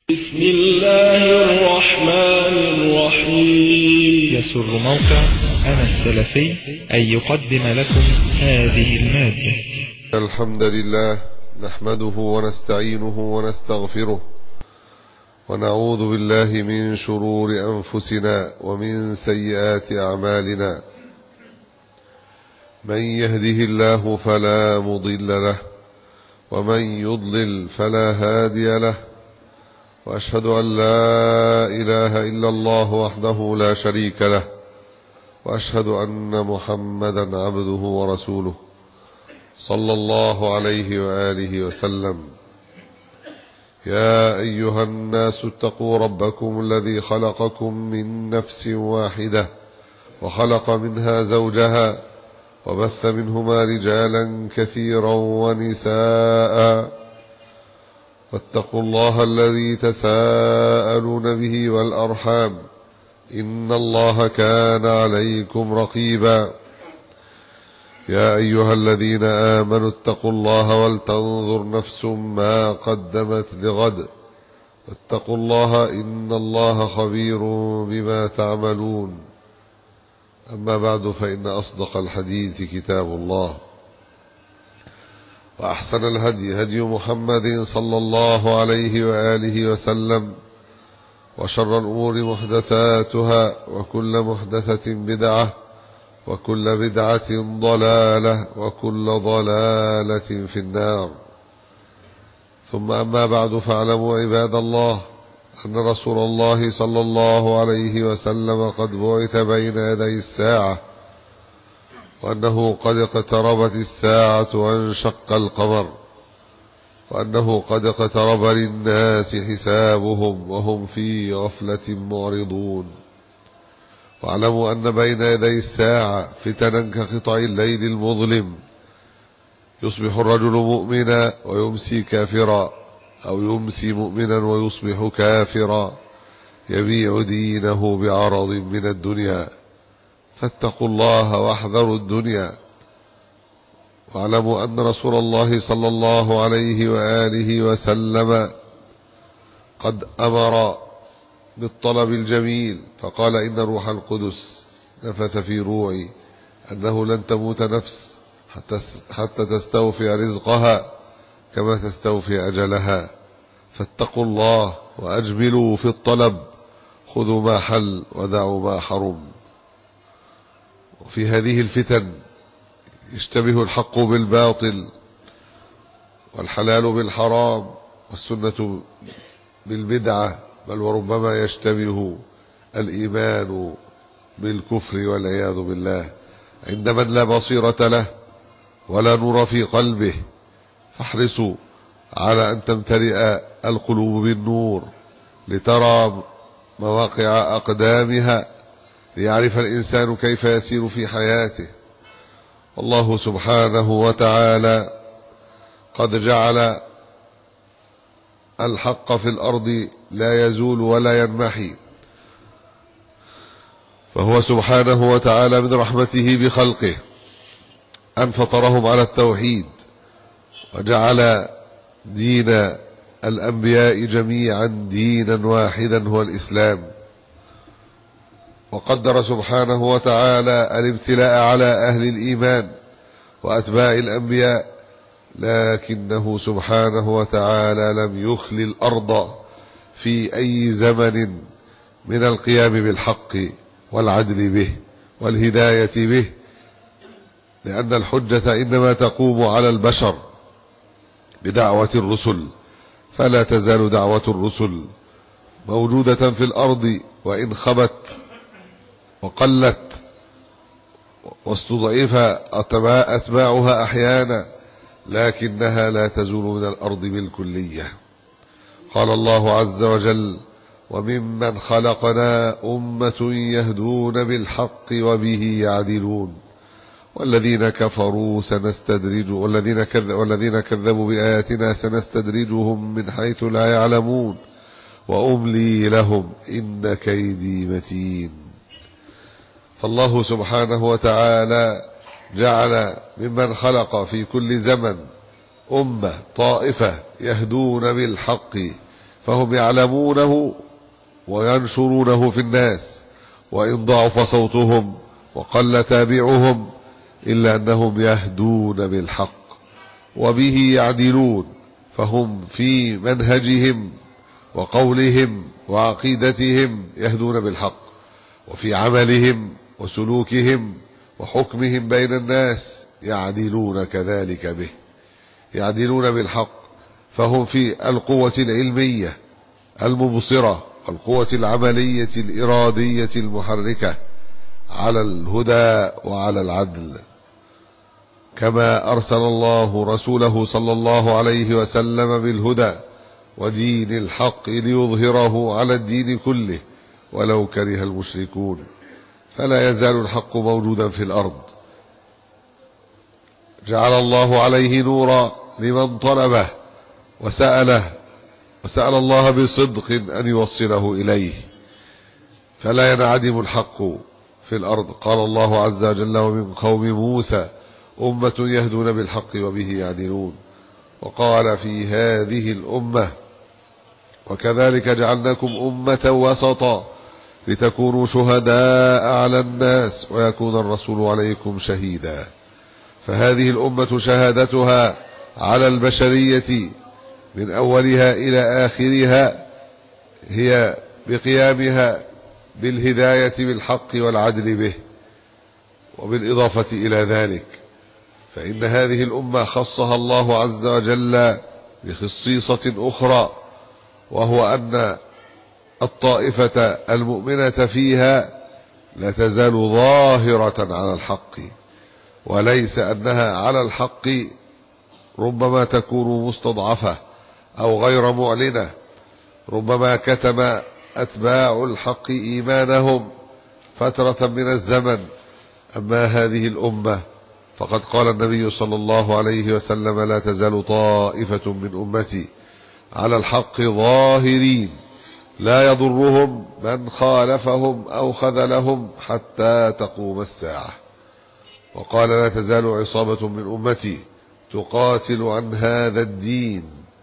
بسم الله الرحمن الرحيم. يسر موقع أنا السلفي أن يقدم لكم هذه المادة. الحمد لله نحمده ونستعينه ونستغفره ونعوذ بالله من شرور أنفسنا ومن سيئات أعمالنا. من يهده الله فلا مضل له ومن يضلل فلا هادي له، وأشهد أن لا إله إلا الله وحده لا شريك له، وأشهد أن محمدا عبده ورسوله صلى الله عليه وآله وسلم. يا أيها الناس اتقوا ربكم الذي خلقكم من نفس واحدة وخلق منها زوجها وبث منهما رجالا كثيرا ونساء، واتقوا الله الذي تساءلون به والأرحام إن الله كان عليكم رقيبا. يا أيها الذين آمنوا اتقوا الله ولتنظر نفس ما قدمت لغد، واتقوا الله إن الله خبير بما تعملون. أما بعد، فإن أصدق الحديث كتاب الله، وأحسن الهدي هدي محمد صلى الله عليه وآله وسلم، وشر الأمور محدثاتها، وكل محدثة بدعة، وكل بدعة ضلالة، وكل ضلالة في النار. ثم أما بعد، فاعلموا عباد الله أن رسول الله صلى الله عليه وسلم قد بعث بين يدي الساعة، وأنه قد اقتربت الساعة وانشق القمر، وأنه قد اقترب للناس حسابهم وهم في غفلة معرضون. واعلموا أن بين يدي الساعة فتنا كقطع الليل المظلم، يصبح الرجل مؤمنا ويمسي كافرا، أو يمسي مؤمنا ويصبح كافرا، يبيع دينه بعرض من الدنيا. فاتقوا الله واحذروا الدنيا. واعلموا أن رسول الله صلى الله عليه وآله وسلم قد أمر بالطلب الجميل، فقال: إن روح القدس نفث في روعي أنه لن تموت نفس حتى تستوفي رزقها كما تستوفي أجلها. فاتقوا الله وأجملوا في الطلب، خذوا ما حل ودعوا ما حرم. وفي هذه الفتن يشتبه الحق بالباطل، والحلال بالحرام، والسنة بالبدعة، بل وربما يشتبه الإيمان بالكفر والعياذ بالله عند من لا بصيرة له ولا نور في قلبه. فاحرصوا على أن تمتلئ القلوب بالنور لترى مواقع أقدامها، ليعرف الإنسان كيف يسير في حياته. والله سبحانه وتعالى قد جعل الحق في الأرض لا يزول ولا ينمحي، فهو سبحانه وتعالى من رحمته بخلقه أن فطرهم على التوحيد، وجعل دين الأنبياء جميعا دينا واحدا هو الإسلام. وقدر سبحانه وتعالى الابتلاء على أهل الإيمان وأتباع الأنبياء، لكنه سبحانه وتعالى لم يخل الأرض في أي زمن من القيام بالحق والعدل به والهداية به، لأن الحجة إنما تقوم على البشر بدعوة الرسل، فلا تزال دعوة الرسل موجودة في الأرض، وإن خبت وقلت واستضعف أتباعها أحيانا، لكنها لا تزول من الأرض بالكلية. قال الله عز وجل: وممن خلقنا أمة يهدون بالحق وبه يعدلون والذين كفروا والذين كذبوا بآياتنا سنستدرجهم من حيث لا يعلمون وأملي لهم إن كيدي متين. فالله سبحانه وتعالى جعل ممن خلق في كل زمن أمة طائفة يهدون بالحق، فهم يعلمونه وينشرونه في الناس، وإن ضعف صوتهم وقل تابعهم إلا أنهم يهدون بالحق وبه يعدلون، فهم في منهجهم وقولهم وعقيدتهم يهدون بالحق، وفي عملهم وسلوكهم وحكمهم بين الناس يعدلون كذلك به، يعدلون بالحق. فهم في القوة العلمية المبصرة والقوة العملية الإرادية المحركة على الهدى وعلى العدل، كما أرسل الله رسوله صلى الله عليه وسلم بالهدى ودين الحق ليظهره على الدين كله ولو كره المشركون. فلا يزال الحق موجودا في الأرض، جعل الله عليه نورا لمن طلبه وسأل الله بصدق أن يوصله إليه، فلا ينعدم الحق في الأرض. قال الله عز وجل: ومن قوم موسى أمة يهدون بالحق وبه يعدلون. وقال في هذه الأمة: وكذلك جعلناكم أمة وسطا لتكونوا شهداء على الناس ويكون الرسول عليكم شهيدا. فهذه الأمة شهادتها على البشرية من أولها إلى آخرها هي بقيامها بالهداية بالحق والعدل به. وبالإضافة إلى ذلك فإن هذه الأمة خصها الله عز وجل بخصيصة أخرى، وهو أن الطائفة المؤمنة فيها لا تزال ظاهرة على الحق، وليس أنها على الحق ربما تكون مستضعفة أو غير معلنة، ربما كتم أتباع الحق إيمانهم فترة من الزمن. أما هذه الأمة فقد قال النبي صلى الله عليه وسلم: لا تزال طائفة من أمتي على الحق ظاهرين لا يضرهم من خالفهم أو خذلهم حتى تقوم الساعة. وقال: لا تزال عصابة من أمتي تقاتل عن هذا الدين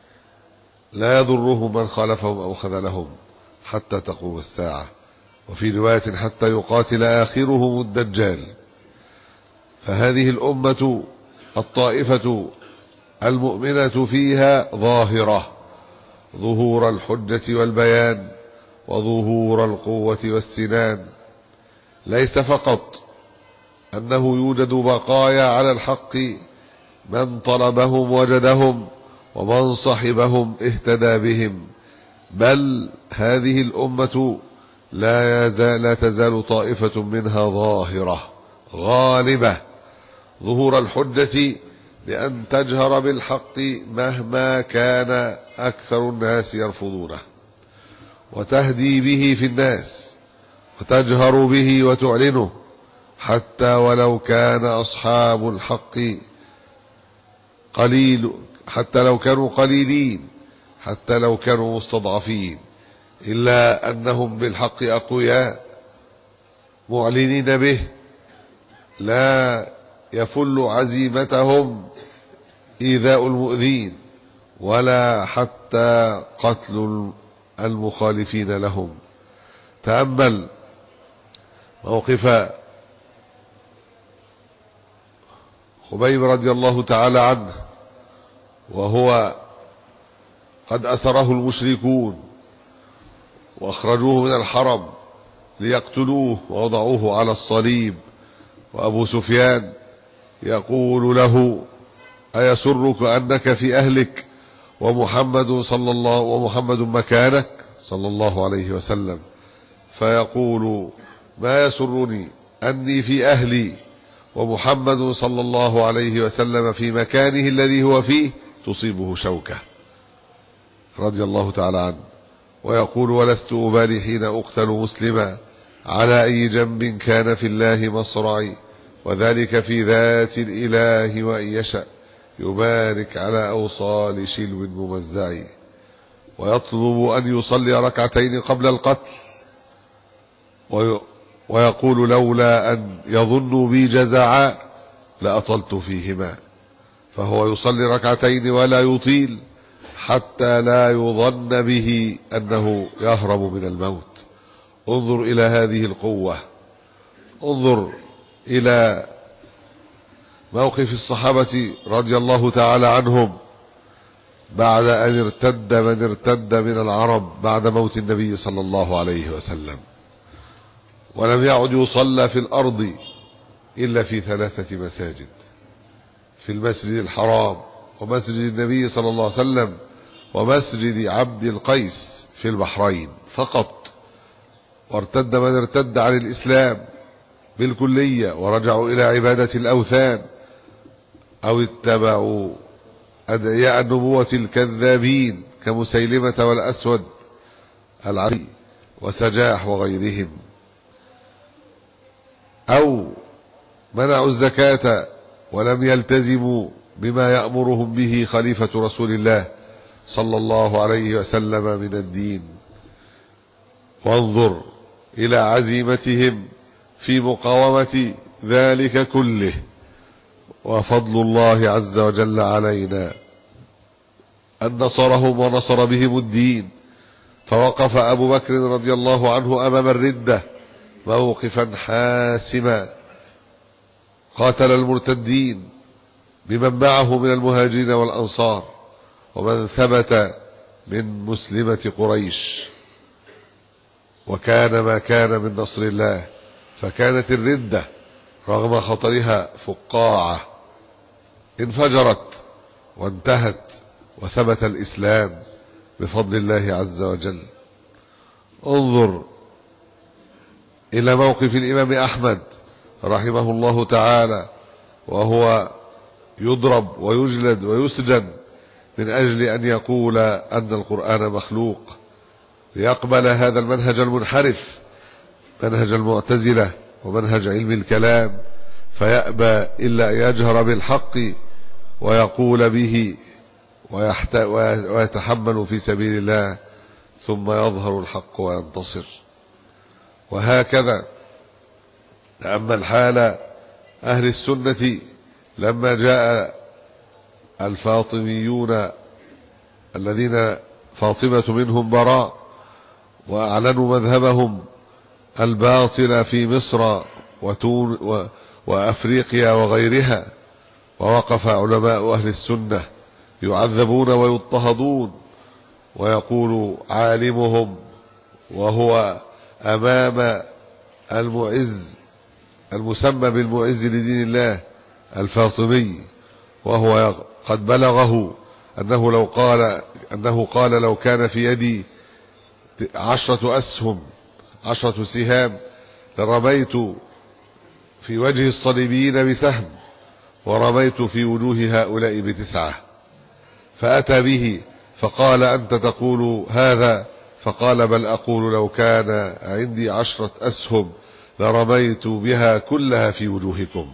لا يضرهم من خالفهم أو خذلهم حتى تقوم الساعة. وفي رواية: حتى يقاتل آخرهم الدجال. فهذه الأمة الطائفة المؤمنة فيها ظاهرة، ظهور الحجة والبيان وظهور القوة والسنان. ليس فقط أنه يوجد بقايا على الحق، من طلبهم وجدهم ومن صحبهم اهتدى بهم، بل هذه الأمة لا تزال طائفة منها ظاهرة غالبة، ظهور الحجة بأن تجهر بالحق مهما كان أكثر الناس يرفضونه، وتهدي به في الناس وتجهر به وتعلنه، حتى ولو كان أصحاب الحق حتى لو كانوا قليلين، حتى لو كانوا مستضعفين، إلا أنهم بالحق أقوياء معلنين به، لا يفل عزيمتهم إيذاء المؤذين ولا حتى قتل المخالفين لهم. تأمل موقف خبيب رضي الله تعالى عنه، وهو قد أسره المشركون وأخرجوه من الحرم ليقتلوه ووضعوه على الصليب، وأبو سفيان يقول له: أيسرك أنك في أهلك ومحمد مكانك صلى الله عليه وسلم؟ فيقول: ما يسرني أني في أهلي ومحمد صلى الله عليه وسلم في مكانه الذي هو فيه تصيبه شوكة، رضي الله تعالى عنه. ويقول: ولست أبالي حين أقتل مسلما على أي جنب كان في الله مصرعي، وذلك في ذات الإله، وإن يشأ يبارك على أوصال شلو ممزع. ويطلب أن يصلي ركعتين قبل القتل، ويقول: لولا أن يظنوا بي جزعا لأطلت فيهما. فهو يصلي ركعتين ولا يطيل، حتى لا يظن به أنه يهرب من الموت. انظر إلى هذه القوة، انظر إلى موقف الصحابة رضي الله تعالى عنهم بعد أن ارتد من ارتد من العرب بعد موت النبي صلى الله عليه وسلم، ولم يعد يصلى في الأرض إلا في 3 مساجد: في المسجد الحرام، ومسجد النبي صلى الله عليه وسلم، ومسجد عبد القيس في البحرين فقط. وارتد من ارتد عن الإسلام بالكلية ورجعوا إلى عبادة الأوثان، أو اتبعوا أدعياء النبوة الكذابين كمسيلمة والأسود العري وسجاح وغيرهم، أو منعوا الزكاة ولم يلتزموا بما يأمرهم به خليفة رسول الله صلى الله عليه وسلم من الدين. وانظر إلى عزيمتهم في مقاومة ذلك كله، وفضل الله عز وجل علينا أن نصرهم ونصر بهم الدين. فوقف أبو بكر رضي الله عنه أمام الردة موقفا حاسما، قاتل المرتدين بمن معه من المهاجرين والأنصار ومن ثبت من مسلمة قريش، وكان ما كان من نصر الله. فكانت الردة رغم خطرها فقاعة انفجرت وانتهت، وثبت الإسلام بفضل الله عز وجل. انظر إلى موقف الإمام أحمد رحمه الله تعالى، وهو يضرب ويجلد ويسجن من أجل أن يقول أن القرآن مخلوق، ليقبل هذا المنهج المنحرف، منهج المعتزلة ومنهج علم الكلام، فيأبى إلا أن يجهر بالحق ويقول به ويتحمل في سبيل الله، ثم يظهر الحق وينتصر. وهكذا تأمل حال أهل السنة لما جاء الفاطميون الذين فاطمة منهم براء، وأعلنوا مذهبهم الباطل في مصر وأفريقيا وغيرها، ووقف علماء أهل السنة يعذبون ويضطهدون، ويقول عالمهم وهو أمام المعز المسمى بالمعز لدين الله الفاطمي، وهو قد بلغه أنه قال لو كان في يدي 10 أسهم 10 سهام لرميت في وجه الصليبيين بسهم، ورميت في وجوه هؤلاء ب9. فأتى به فقال أنت تقول هذا؟ فقال بل أقول لو كان عندي 10 أسهم لرميت بها كلها في وجوهكم،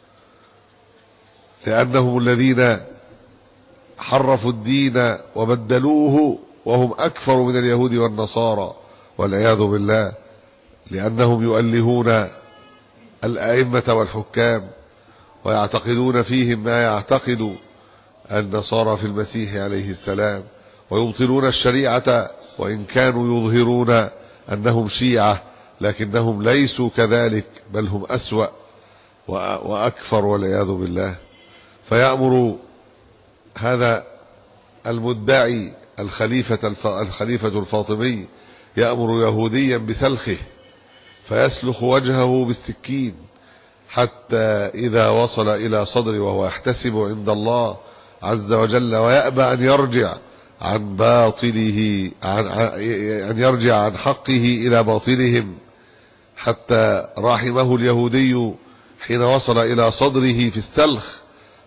لأنهم الذين حرفوا الدين وبدلوه، وهم أكثر من اليهود والنصارى والعياذ بالله، لأنهم يؤلهون الأئمة والحكام ويعتقدون فيهم ما يعتقد النصارى في المسيح عليه السلام، ويبطلون الشريعة وإن كانوا يظهرون أنهم شيعة، لكنهم ليسوا كذلك، بل هم أسوأ وأكثر والعياذ بالله. فيأمر هذا المدعي الخليفة الفاطمي يأمر يهوديا بسلخه، فيسلخ وجهه بالسكين حتى إذا وصل إلى صدره وهو يحتسب عند الله عز وجل، ويأبى أن يرجع عن باطله أن يرجع عن حقه إلى باطلهم، حتى رحمه اليهودي حين وصل إلى صدره في السلخ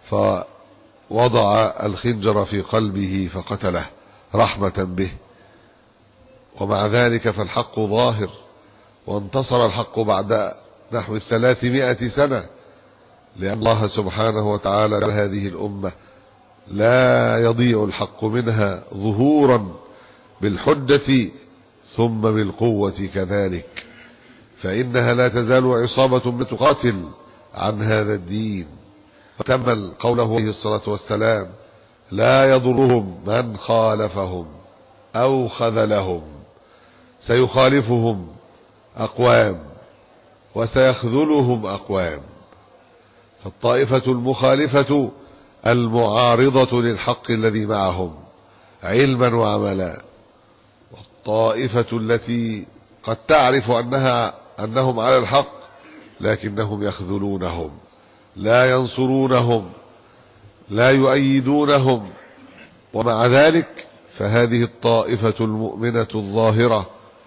فوضع الخنجر في قلبه فقتله رحمة به. ومع ذلك فالحق ظاهر، وانتصر الحق بعد نحو 300 سنة، لأن الله سبحانه وتعالى هذه الأمة لا يضيع الحق منها ظهورا بالحجة ثم بالقوة كذلك، فإنها لا تزال عصابة تقاتل عن هذا الدين. وتمل قوله عليه الصلاة والسلام لا يضرهم من خالفهم أو خذلهم. سيخالفهم أقوام وسيخذلهم أقوام. فالطائفة المخالفة المعارضة للحق الذي معهم علما وعملا، والطائفة التي قد تعرف أنهم على الحق لكنهم يخذلونهم، لا ينصرونهم، لا يؤيدونهم، ومع ذلك فهذه الطائفة المؤمنة الظاهرة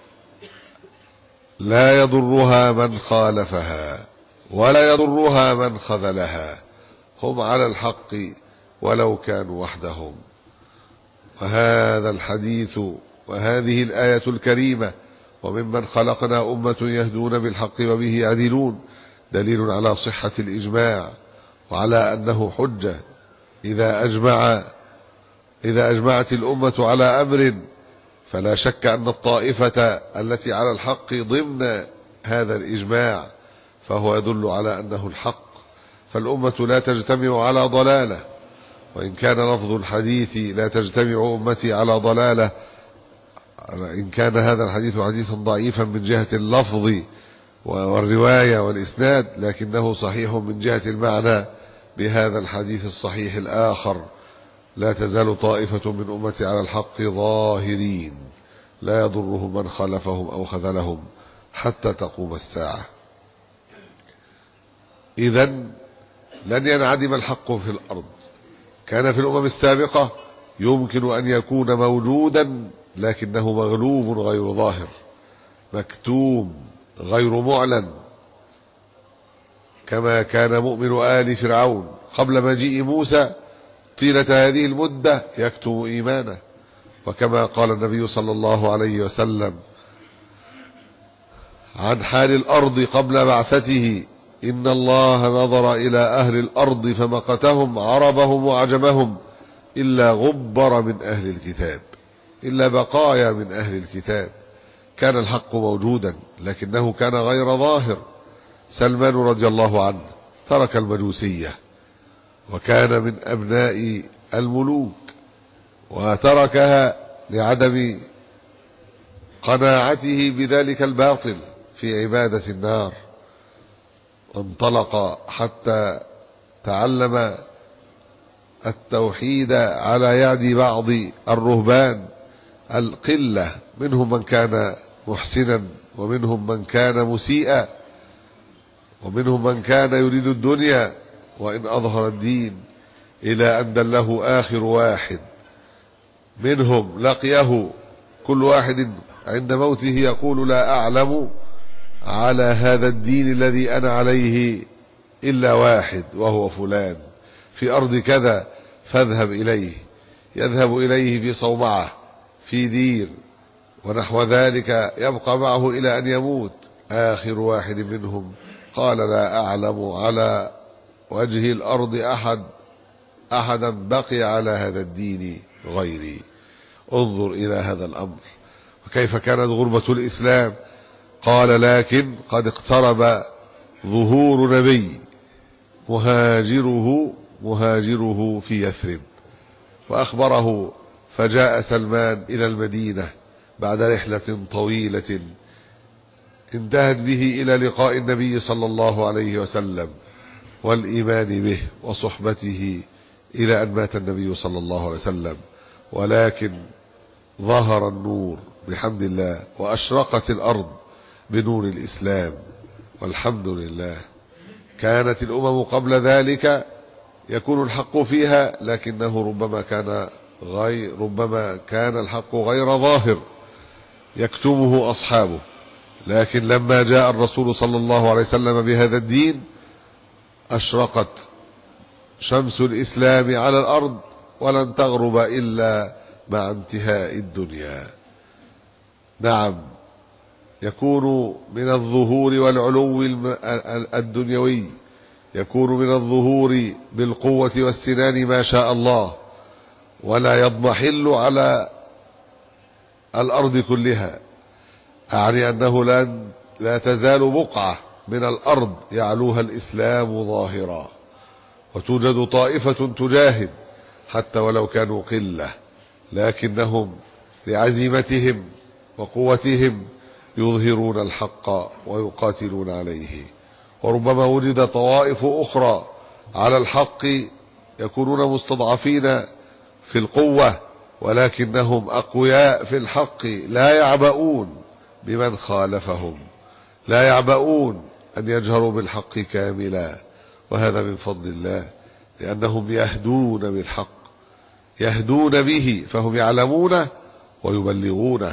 لا يضرها من خالفها ولا يضرها من خذلها، هم على الحق ولو كانوا وحدهم. وهذا الحديث وهذه الآية الكريمة وممن خلقنا أمة يهدون بالحق وبه يعدلون دليل على صحة الإجماع وعلى أنه حجة. إذا أجمعت الأمة على أمر فلا شك أن الطائفة التي على الحق ضمن هذا الإجماع فهو يدل على أنه الحق. فالأمة لا تجتمع على ضلالة، وإن كان لفظ الحديث لا تجتمع أمتي على ضلالة، إن كان هذا الحديث حديثا ضعيفا من جهة اللفظ والرواية والإسناد، لكنه صحيح من جهة المعنى بهذا الحديث الصحيح الآخر: لا تزال طائفة من أمتي على الحق ظاهرين لا يضرهم من خالفهم أو خذلهم حتى تقوم الساعة. إذن لن ينعدم الحق في الأرض. كان في الأمم السابقة يمكن أن يكون موجودا لكنه مغلوب غير ظاهر، مكتوم غير معلن، كما كان مؤمن آل فرعون قبل مجيء موسى طيلة هذه المدة يكتم إيمانه. وكما قال النبي صلى الله عليه وسلم عن حال الأرض قبل بعثته: إن الله نظر إلى أهل الأرض فمقتهم عربهم وعجمهم إلا غبر من أهل الكتاب، إلا بقايا من أهل الكتاب. كان الحق موجودا لكنه كان غير ظاهر. سلمان رضي الله عنه ترك المجوسية وكان من أبناء الملوك، وتركها لعدم قناعته بذلك الباطل في عبادة النار، وانطلق حتى تعلم التوحيد على يد بعض الرهبان القلة، منهم من كان محسنا ومنهم من كان مسيئا ومنهم من كان يريد الدنيا وإن أظهر الدين، إلى أن دله آخر واحد منهم لقيه كل واحد عند موته يقول: لا أعلم على هذا الدين الذي أنا عليه إلا واحد وهو فلان في أرض كذا فاذهب إليه. يذهب إليه في صومعة في دير ونحو ذلك، يبقى معه إلى أن يموت. آخر واحد منهم قال: لا أعلم على وجه الأرض أحدا بقي على هذا الدين غيري. انظر إلى هذا الأمر وكيف كانت غربة الإسلام. قال: لكن قد اقترب ظهور نبي مهاجره في يثرب. وأخبره، فجاء سلمان إلى المدينة بعد رحلة طويلة انتهت به إلى لقاء النبي صلى الله عليه وسلم والإيمان به وصحبته إلى أن مات النبي صلى الله عليه وسلم. ولكن ظهر النور بحمد الله وأشرقت الأرض بنور الإسلام والحمد لله. كانت الأمم قبل ذلك يكون الحق فيها لكنه ربما كان الحق غير ظاهر يكتمه أصحابه، لكن لما جاء الرسول صلى الله عليه وسلم بهذا الدين أشرقت شمس الإسلام على الأرض ولن تغرب إلا مع انتهاء الدنيا. نعم، يكون من الظهور والعلو الدنيوي، يكون من الظهور بالقوة والسنان ما شاء الله، ولا يضمحل على الأرض كلها. أعني أنه لا تزال بقعة من الأرض يعلوها الإسلام ظاهرا، وتوجد طائفة تجاهد حتى ولو كانوا قلة، لكنهم لعزيمتهم وقوتهم يظهرون الحق ويقاتلون عليه. وربما وجد طوائف أخرى على الحق يكونون مستضعفين في القوة، ولكنهم أقوياء في الحق، لا يعبؤون بمن خالفهم، لا يعبؤون أن يجهروا بالحق كاملا، وهذا من فضل الله، لأنهم يهدون بالحق، يهدون به، فهم يعلمونه ويبلغونه.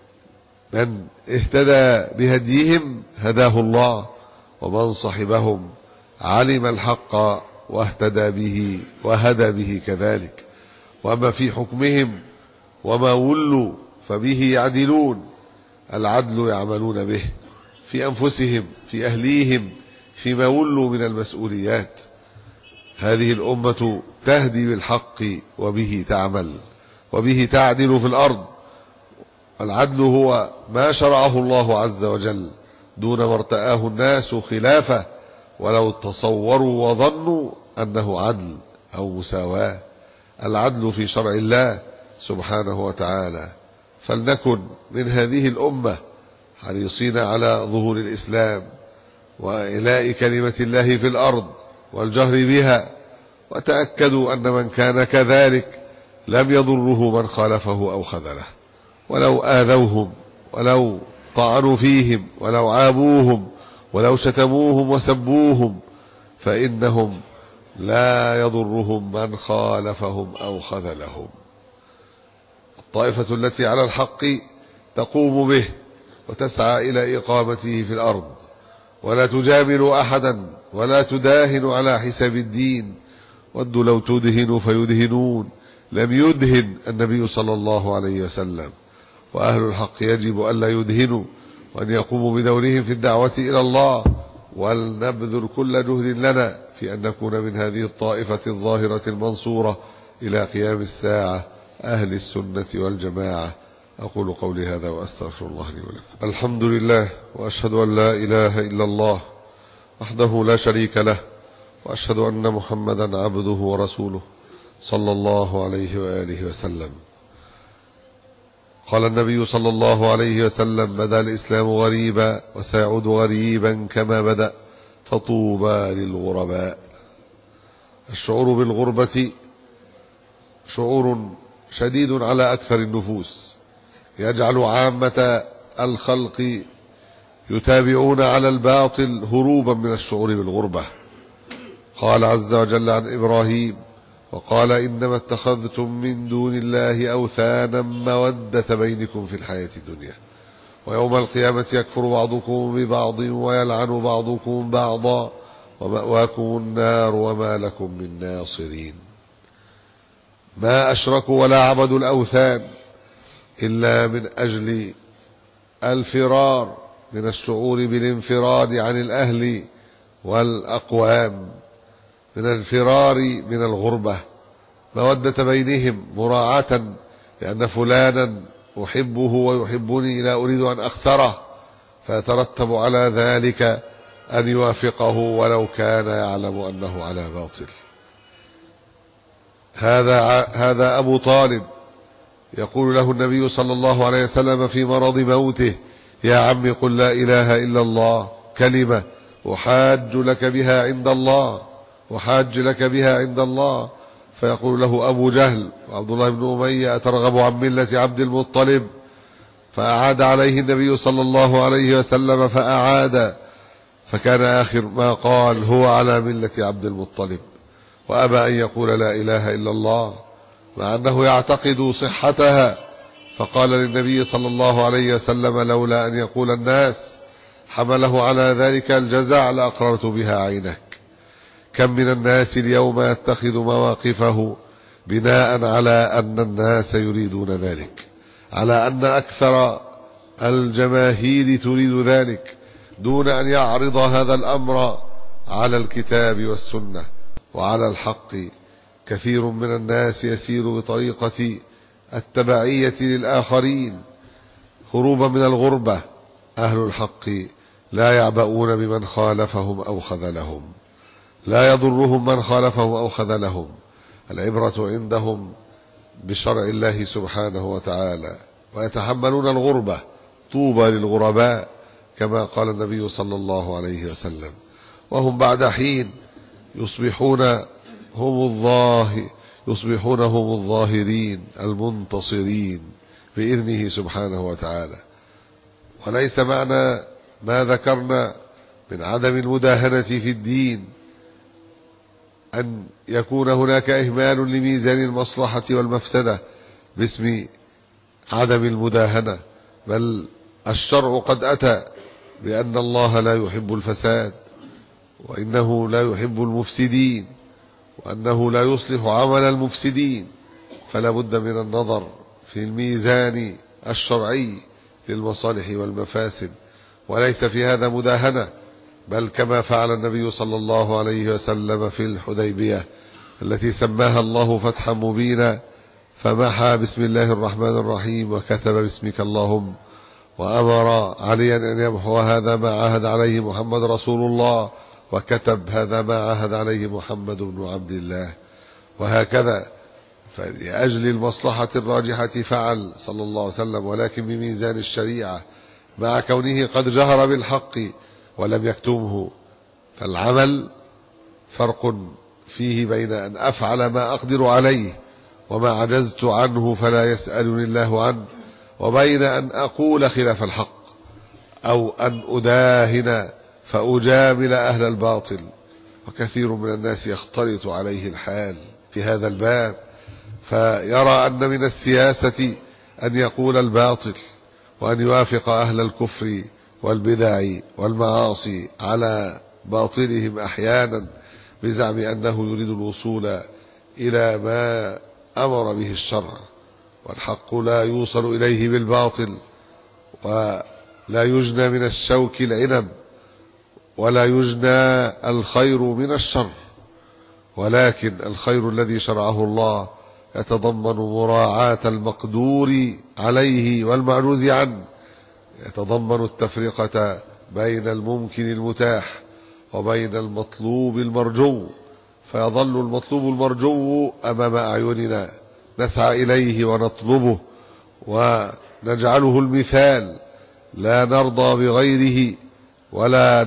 من اهتدى بهديهم هداه الله، ومن صحبهم علم الحق واهتدى به وهدى به كذلك. وأما في حكمهم وما ولوا فبه يعدلون، العدل يعملون به في أنفسهم، في أهليهم، فيما ولوا من المسؤوليات. هذه الأمة تهدي بالحق وبه تعمل وبه تعدل في الأرض. العدل هو ما شرعه الله عز وجل دون ما ارتآه الناس خلافه، ولو تصوروا وظنوا أنه عدل أو مساواة. العدل في شرع الله سبحانه وتعالى. فلنكن من هذه الأمة حريصين على ظهور الإسلام وإلاء كلمة الله في الأرض والجهر بها، وتأكدوا أن من كان كذلك لم يضره من خالفه أو خذله، ولو آذوهم ولو طعنوا فيهم ولو عابوهم ولو شتموهم وسبوهم، فإنهم لا يضرهم من خالفهم أو خذلهم. الطائفة التي على الحق تقوم به وتسعى إلى إقامته في الأرض، ولا تجامل أحدا ولا تداهن على حساب الدين. ودوا لو تدهنوا فيدهنون، لم يدهن النبي صلى الله عليه وسلم. وأهل الحق يجب ألا يدهنوا، وأن يقوموا بدورهم في الدعوة إلى الله، ولنبذل كل جهد لنا في أن نكون من هذه الطائفة الظاهرة المنصورة إلى قيام الساعة، أهل السنة والجماعة. أقول قولي هذا وأستغفر الله لي ولكم. الحمد لله، وأشهد أن لا إله إلا الله وحده لا شريك له، وأشهد أن محمدا عبده ورسوله صلى الله عليه وآله وسلم. قال النبي صلى الله عليه وسلم: بدأ الإسلام غريبا وسيعود غريبا كما بدأ، فطوبى للغرباء. الشعور بالغربة شعور شديد على أكثر النفوس، يجعل عامة الخلق يتابعون على الباطل هروبا من الشعور بالغربة. قال عز وجل عن إبراهيم: وقال إنما اتخذتم من دون الله أوثانا مودة بينكم في الحياة الدنيا، ويوم القيامة يكفر بعضكم ببعض ويلعن بعضكم بعضا ومأواكم النار وما لكم من ناصرين. ما أشركوا ولا عبدوا الأوثان إلا من أجل الفرار من الشعور بالانفراد عن الأهل والأقوام، من الفرار من الغربة، مودة بينهم، مراعاة لأن فلانا أحبه ويحبني لا أريد أن أخسره، فيترتب على ذلك أن يوافقه ولو كان يعلم أنه على باطل. هذا أبو طالب يقول له النبي صلى الله عليه وسلم في مرض موته: يا عمي قل لا إله إلا الله، كلمة أحاج لك بها عند الله، أحاج لك بها عند الله. فيقول له أبو جهل وعبد الله بن أمية: أترغب عن ملة عبد المطلب؟ فأعاد عليه النبي صلى الله عليه وسلم فأعاد، فكان آخر ما قال: هو على ملة عبد المطلب. وأبى أن يقول لا إله إلا الله مع أنه يعتقد صحتها، فقال للنبي صلى الله عليه وسلم: لولا أن يقول الناس حمله على ذلك الجزع لأقررت بها عينك. كم من الناس اليوم يتخذ مواقفه بناء على أن الناس يريدون ذلك، على أن أكثر الجماهير تريد ذلك، دون أن يعرض هذا الأمر على الكتاب والسنة وعلى الحق. كثير من الناس يسير بطريقة التبعية للآخرين هروبا من الغربة. أهل الحق لا يعبؤون بمن خالفهم أو خذلهم، لا يضرهم من خالفهم أو خذلهم. العبرة عندهم بشرع الله سبحانه وتعالى، ويتحملون الغربة. طوبى للغرباء كما قال النبي صلى الله عليه وسلم. وهم بعد حين يصبحون هم الظاهرين المنتصرين بإذنه سبحانه وتعالى. وليس معنى ما ذكرنا من عدم المداهنة في الدين أن يكون هناك إهمال لميزان المصلحة والمفسدة باسم عدم المداهنة، بل الشرع قد أتى بأن الله لا يحب الفساد، وإنه لا يحب المفسدين، وأنه لا يصلح عمل المفسدين. فلا بد من النظر في الميزان الشرعي للمصالح والمفاسد، وليس في هذا مداهنة، بل كما فعل النبي صلى الله عليه وسلم في الحديبية التي سماها الله فتحا مبينا، فمحى بسم الله الرحمن الرحيم وكتب باسمك اللهم، وأمر عليا أن يمحو هذا ما عاهد عليه محمد رسول الله، وكتب هذا ما عاهد عليه محمد بن عبد الله. وهكذا فلأجل المصلحة الراجحة فعل صلى الله عليه وسلم، ولكن بميزان الشريعة، مع كونه قد جهر بالحق ولم يكتمه. فالعمل فرق فيه بين أن أفعل ما أقدر عليه وما عجزت عنه فلا يسألني الله عنه، وبين أن أقول خلاف الحق، أو أن أداهن فأجامل أهل الباطل. وكثير من الناس يختلط عليه الحال في هذا الباب، فيرى أن من السياسة أن يقول الباطل، وأن يوافق أهل الكفر والبدع والمعاصي على باطلهم أحيانا، بزعم أنه يريد الوصول إلى ما أمر به الشرع. والحق لا يوصل إليه بالباطل، ولا يجنى من الشوك العنب، ولا يجنى الخير من الشر، ولكن الخير الذي شرعه الله يتضمن مراعاة المقدور عليه والمعجوز عنه، يتضمن التفرقة بين الممكن المتاح وبين المطلوب المرجو، فيظل المطلوب المرجو أمام أعيننا نسعى إليه ونطلبه ونجعله المثال، لا نرضى بغيره، ولا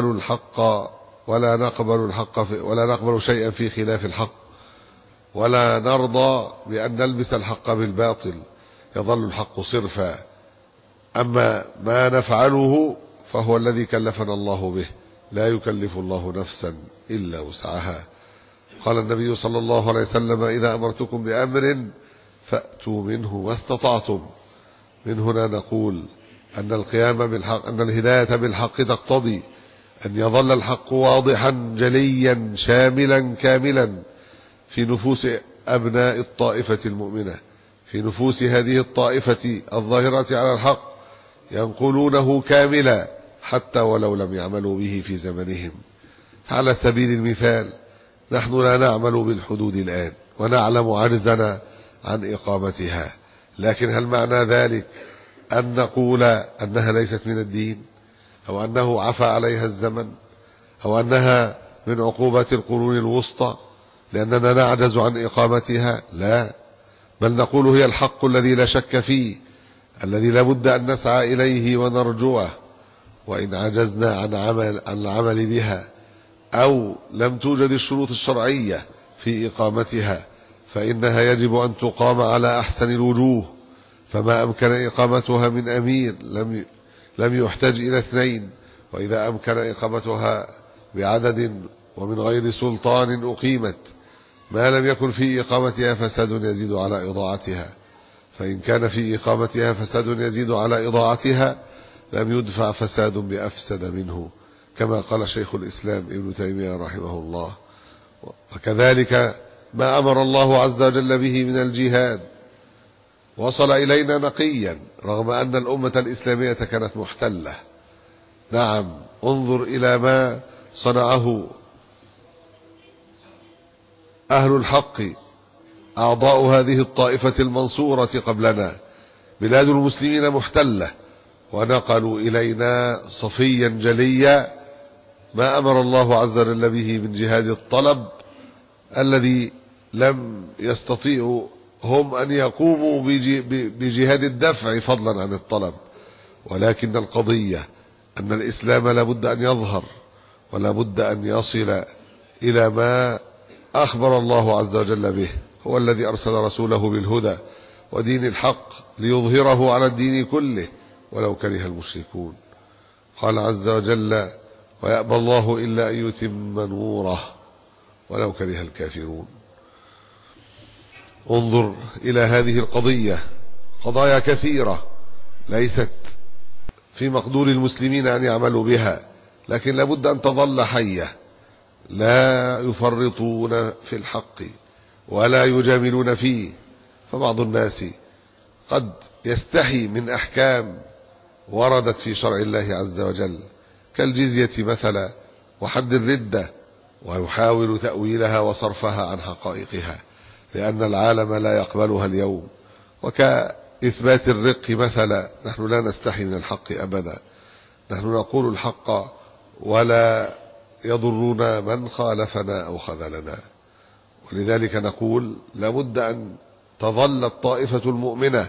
نقبل شيئا في خلاف الحق، ولا نرضى بأن نلبس الحق بالباطل، يظل الحق صرفا. أما ما نفعله فهو الذي كلفنا الله به، لا يكلف الله نفسا إلا وسعها. قال النبي صلى الله عليه وسلم: إذا أمرتكم بأمر فأتوا منه ما استطعتم. من هنا نقول أن القيام بالحق، أن الهداية بالحق تقتضي أن يظل الحق واضحا جليا شاملا كاملا في نفوس أبناء الطائفة المؤمنة، في نفوس هذه الطائفة الظاهرة على الحق، ينقلونه كاملا حتى ولو لم يعملوا به في زمنهم. على سبيل المثال، نحن لا نعمل بالحدود الآن، ونعلم عجزنا عن إقامتها، لكن هل معنى ذلك أن نقول أنها ليست من الدين، أو أنه عفى عليها الزمن، أو أنها من عقوبة القرون الوسطى لأننا نعجز عن إقامتها؟ لا، بل نقول هي الحق الذي لا شك فيه، الذي لا بد أن نسعى إليه ونرجوه. وإن عجزنا عن العمل بها، أو لم توجد الشروط الشرعية في إقامتها، فإنها يجب أن تقام على أحسن الوجوه. فما أمكن إقامتها من أمير لم يحتاج إلى اثنين، وإذا أمكن إقامتها بعدد ومن غير سلطان أقيمت. ما لم يكن في إقامتها فساد يزيد على إضاعتها، فإن كان في إقامتها فساد يزيد على إضاعتها لم يدفع فساد بأفسد منه، كما قال شيخ الإسلام ابن تيمية رحمه الله. وكذلك ما أمر الله عز وجل به من الجهاد وصل إلينا نقيا، رغم أن الأمة الإسلامية كانت محتلة. نعم، انظر إلى ما صنعه أهل الحق، أعضاء هذه الطائفة المنصورة قبلنا. بلاد المسلمين محتلة، ونقلوا إلينا صفيا جليا ما أمر الله عز وجل به من جهاد الطلب الذي لم يستطيعوا هم أن يقوموا بجهاد الدفع فضلا عن الطلب، ولكن القضية أن الإسلام لابد أن يظهر ولابد أن يصل إلى ما أخبر الله عز وجل به. هو الذي أرسل رسوله بالهدى ودين الحق ليظهره على الدين كله ولو كره المشركون. قال عز وجل: ويأبى الله إلا أن يتم نوره ولو كره الكافرون. انظر إلى هذه القضية، قضايا كثيرة ليست في مقدور المسلمين أن يعملوا بها، لكن لابد أن تظل حية، لا يفرطون في الحق ولا يجاملون فيه. فبعض الناس قد يستحي من أحكام وردت في شرع الله عز وجل كالجزية مثلا وحد الردة، ويحاول تأويلها وصرفها عن حقائقها لأن العالم لا يقبلها اليوم. وكإثبات الرق مثلا، نحن لا نستحي من الحق أبدا، نحن نقول الحق ولا يضرنا من خالفنا أو خذلنا. ولذلك نقول لابد أن تظل الطائفة المؤمنة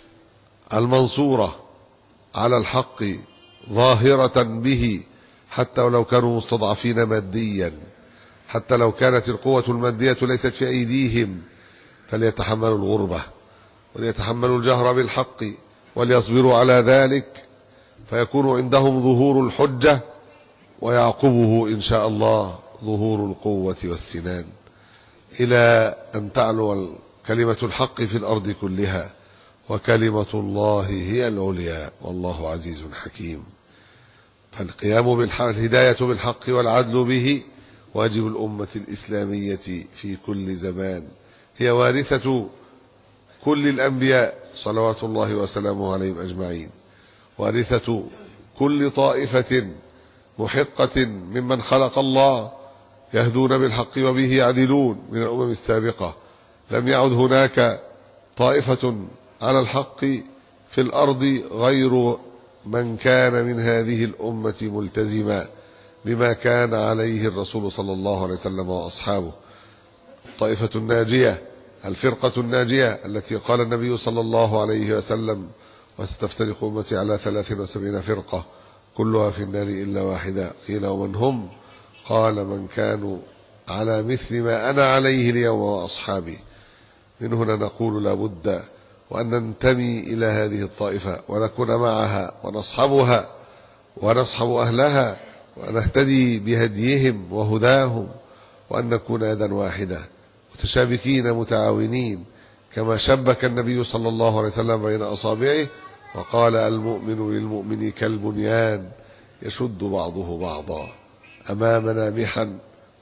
المنصورة على الحق ظاهرة به، حتى ولو كانوا مستضعفين ماديا، حتى لو كانت القوة المادية ليست في أيديهم، فليتحملوا الغربة وليتحملوا الجهر بالحق وليصبروا على ذلك، فيكون عندهم ظهور الحجة ويعقبه إن شاء الله ظهور القوة والسنان، إلى أن تعلو كلمة الحق في الأرض كلها، وكلمة الله هي العليا والله عزيز حكيم. فالقيام بالحق، الهداية بالحق والعدل به واجب الأمة الإسلامية في كل زمان، هي وارثة كل الأنبياء صلوات الله وسلامه عليهم أجمعين، وارثة كل طائفة محقة ممن خلق الله يهدون بالحق وبه يعدلون من الأمم السابقة. لم يعد هناك طائفة على الحق في الأرض غير من كان من هذه الأمة ملتزما بما كان عليه الرسول صلى الله عليه وسلم وأصحابه. الطائفة الناجية، الفرقة الناجية التي قال النبي صلى الله عليه وسلم: وستفترق أمتي على 73 فرقة كلها في النار إلا واحدة. قيل: ومن هم؟ قال: من كانوا على مثل ما أنا عليه اليوم وأصحابي. من هنا نقول لابد وأن ننتمي إلى هذه الطائفة ونكون معها ونصحبها ونصحب أهلها ونهتدي بهديهم وهداهم، وأن نكون يدا واحدة متشابكين متعاونين، كما شبك النبي صلى الله عليه وسلم بين أصابعه وقال: المؤمن للمؤمن كالبنيان يشد بعضه بعضا. أمامنا محن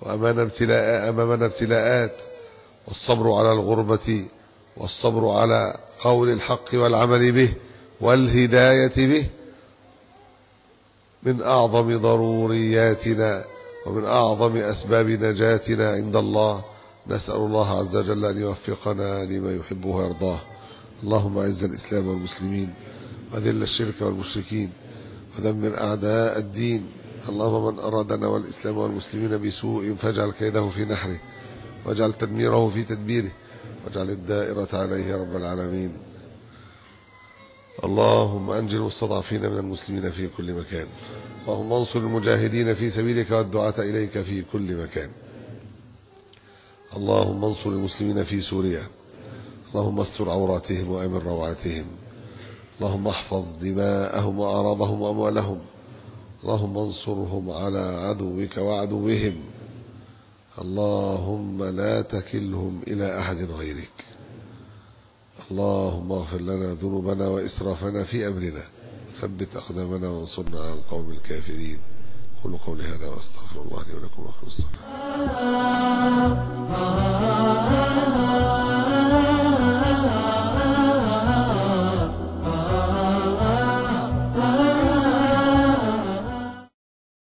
وأمامنا ابتلاءات، والصبر على الغربة والصبر على قول الحق والعمل به والهداية به من أعظم ضرورياتنا ومن أعظم أسباب نجاتنا عند الله. نسأل الله عز وجل أن يوفقنا لما يحبه ويرضاه. اللهم أعز الإسلام والمسلمين وأذل الشرك والمشركين ودمر أعداء الدين. اللهم من أرادنا والإسلام والمسلمين بسوء فاجعل كيده في نحره واجعل تدميره في تدبيره واجعل الدائرة عليه يا رب العالمين. اللهم أنجِ المستضعفين من المسلمين في كل مكان. اللهم انصر المجاهدين في سبيلك والدعاة إليك في كل مكان. اللهم انصر المسلمين في سوريا. اللهم استر عوراتهم وأمن روعاتهم. اللهم احفظ دماءهم وأعراضهم وأموالهم. اللهم انصرهم على عدوك وعدوهم. اللهم لا تكلهم إلى أحد غيرك. اللهم اغفر لنا ذنوبنا وإسرافنا في أمرنا، ثبت أقدامنا وانصرنا على القوم الكافرين. قولوا قولي هذا وأستغفر الله لي ولكم وأخلص الصلاة.